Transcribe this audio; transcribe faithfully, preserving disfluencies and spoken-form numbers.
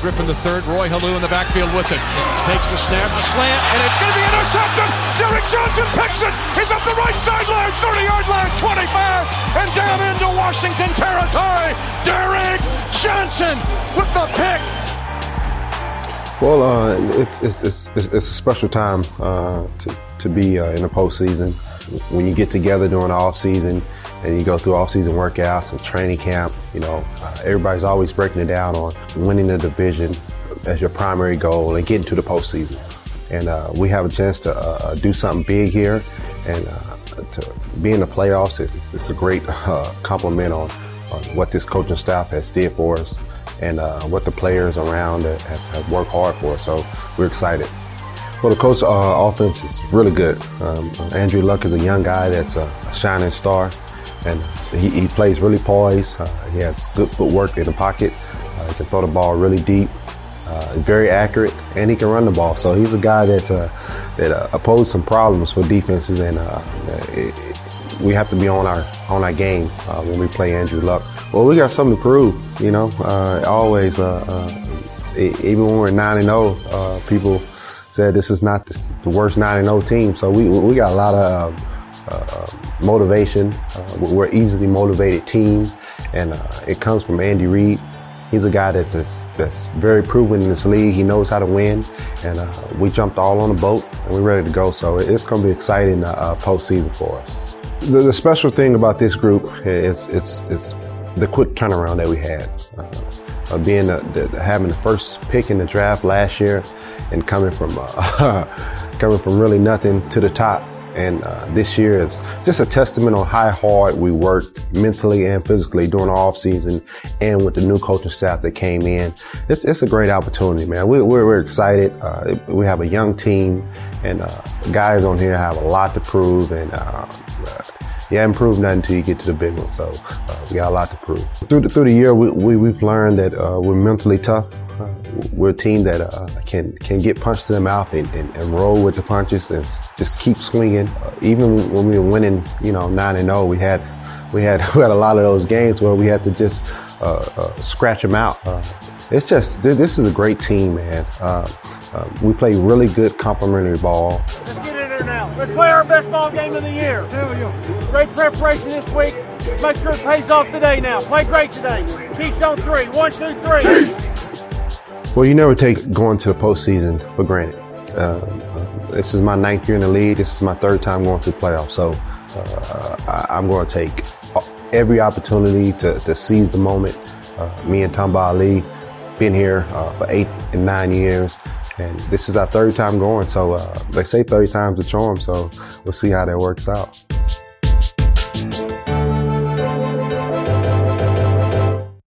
Griffin the third. Roy Halou in the backfield with it. Takes the snap, the slant, and it's going to be intercepted. Derek Johnson picks it. He's up the right sideline, thirty-yard line, twenty-five, and down into Washington territory. Derek Johnson with the pick. Well, uh, it's, it's it's it's a special time uh, to to be uh, in the postseason. When you get together during the off season and you go through off season workouts and training camp, you know, uh, everybody's always breaking it down on winning the division as your primary goal and getting to the postseason. And uh, we have a chance to uh, do something big here, and uh, to be in the playoffs. It's, it's a great uh, compliment on, on what this coaching staff has did for us, and uh, what the players around have, have worked hard for. So we're excited. Well, the coach uh, offense is really good. Um, Andrew Luck is a young guy that's a, a shining star, and he, he plays really poised. Uh, he has good footwork in the pocket. Uh, he can throw the ball really deep. Uh, very accurate, and he can run the ball. So he's a guy that uh, that uh, poses some problems for defenses, and uh, it, it, we have to be on our on our game uh, when we play Andrew Luck. Well, we got something to prove, you know. Uh, always, uh, uh, even when we're nine and zero, uh, people said this is not the, the worst nine and zero team. So we we got a lot of uh, uh, motivation. Uh, we're an easily motivated team, and uh, it comes from Andy Reid. He's a guy that's a, that's very proven in this league. He knows how to win, and uh, we jumped all on the boat and we're ready to go. So it's going to be exciting uh, postseason for us. The, the special thing about this group is it's it's the quick turnaround that we had. Uh, uh, being the, the, having the first pick in the draft last year, and coming from uh, coming from really nothing to the top. And uh, this year is just a testament on how hard we worked mentally and physically during the off season, and with the new coaching staff that came in. It's, it's a great opportunity, man. We, we're, we're excited. Uh, we have a young team, and uh, guys on here have a lot to prove. And uh, uh, you haven't proved nothing until you get to the big one. So uh, we got a lot to prove. Through the, through the year, we, we, we've learned that uh, we're mentally tough. Uh, we're a team that uh, can can get punched in the mouth and, and, and roll with the punches and just keep swinging. Uh, even when we were winning, you know, nine and zero, we had we had we had a lot of those games where we had to just uh, uh, scratch them out. Uh, it's just this is a great team, man. Uh, uh, we play really good complementary ball. Let's get in there now. Let's play our best ball game of the year. Great preparation this week. Let's make sure it pays off today. Now play great today. Chiefs on three. One, two, three. Well, you never take going to the postseason for granted. Uh, uh, this is my ninth year in the league. This is my third time going to the playoffs. So uh, I, I'm going to take every opportunity to, to seize the moment. Uh, me and Tamba Ali been here uh, for eight and nine years, and this is our third time going. So uh, they say thirty times the charm. So we'll see how that works out.